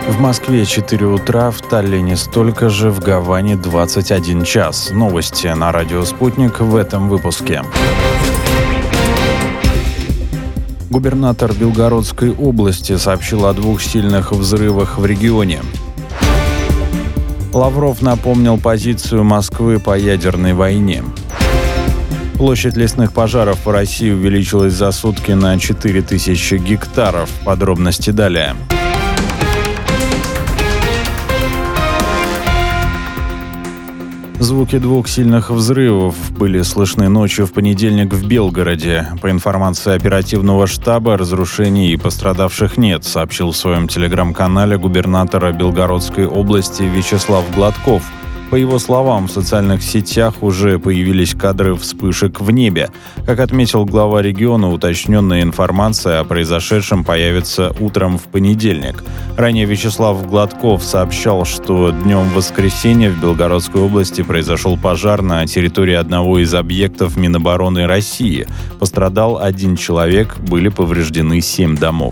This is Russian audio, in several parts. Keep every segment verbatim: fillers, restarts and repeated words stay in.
В Москве четыре утра, в Таллине столько же, в Гаване двадцать один час. Новости на радио «Спутник» в этом выпуске. Губернатор Белгородской области сообщил о двух сильных взрывах в регионе. Лавров напомнил позицию Москвы по ядерной войне. Площадь лесных пожаров по России увеличилась за сутки на четыре тысячи гектаров. Подробности далее. Звуки двух сильных взрывов были слышны ночью в понедельник в Белгороде. По информации оперативного штаба, разрушений и пострадавших нет, сообщил в своем телеграм-канале губернатора Белгородской области Вячеслав Гладков. По его словам, в социальных сетях уже появились кадры вспышек в небе. Как отметил глава региона, уточненная информация о произошедшем появится утром в понедельник. Ранее Вячеслав Гладков сообщал, что днем в воскресенье в Белгородской области произошел пожар на территории одного из объектов Минобороны России. Пострадал один человек, были повреждены семь домов.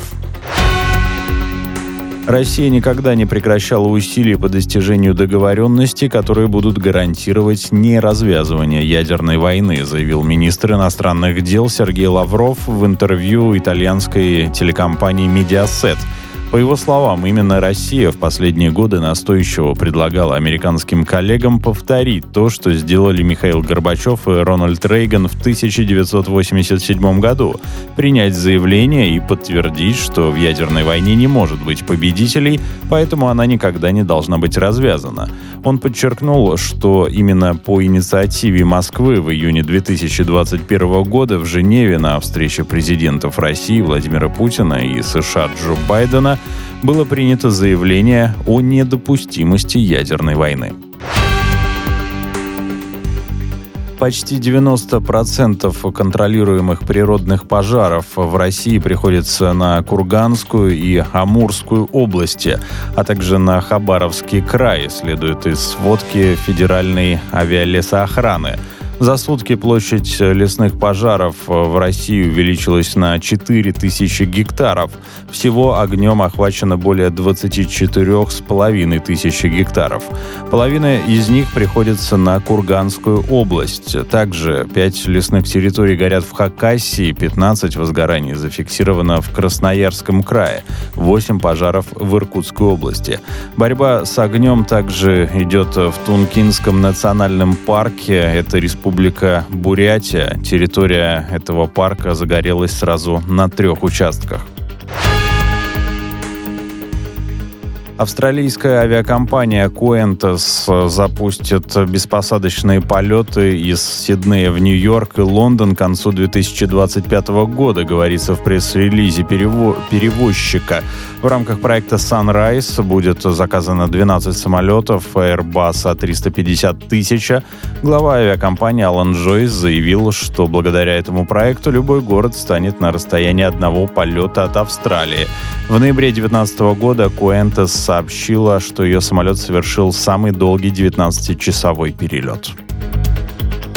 Россия никогда не прекращала усилий по достижению договоренностей, которые будут гарантировать неразвязывание ядерной войны, заявил министр иностранных дел Сергей Лавров в интервью итальянской телекомпании «Медиасет». По его словам, именно Россия в последние годы настойчиво предлагала американским коллегам повторить то, что сделали Михаил Горбачев и Рональд Рейган в тысяча девятьсот восемьдесят седьмом году, принять заявление и подтвердить, что в ядерной войне не может быть победителей, поэтому она никогда не должна быть развязана. Он подчеркнул, что именно по инициативе Москвы в июне две тысячи двадцать первого года в Женеве на встрече президентов России Владимира Путина и США Джо Байдена было принято заявление о недопустимости ядерной войны. Почти девяносто процентов контролируемых природных пожаров в России приходится на Курганскую и Амурскую области, а также на Хабаровский край, следует из сводки Федеральной авиалесоохраны. За сутки площадь лесных пожаров в России увеличилась на четыре тысячи гектаров. Всего огнем охвачено более двадцать четыре с половиной тысячи гектаров. Половина из них приходится на Курганскую область. Также пять лесных территорий горят в Хакасии, пятнадцать возгораний зафиксировано в Красноярском крае, восемь пожаров в Иркутской области. Борьба с огнем также идет в Тункинском национальном парке. Это республика Республика Бурятия. Территория этого парка загорелась сразу на трех участках. Австралийская авиакомпания Qantas запустит беспосадочные полеты из Сиднея в Нью-Йорк и Лондон к концу две тысячи двадцать пятого года, говорится в пресс-релизе перево- перевозчика. В рамках проекта Sunrise будет заказано двенадцать самолетов Airbus эй триста пятьдесят тысяч. Глава авиакомпании Алан Джойс заявил, что благодаря этому проекту любой город станет на расстоянии одного полета от Австралии. В ноябре две тысячи девятнадцатого года Qantas сообщила, что ее самолет совершил самый долгий девятнадцатичасовой перелет.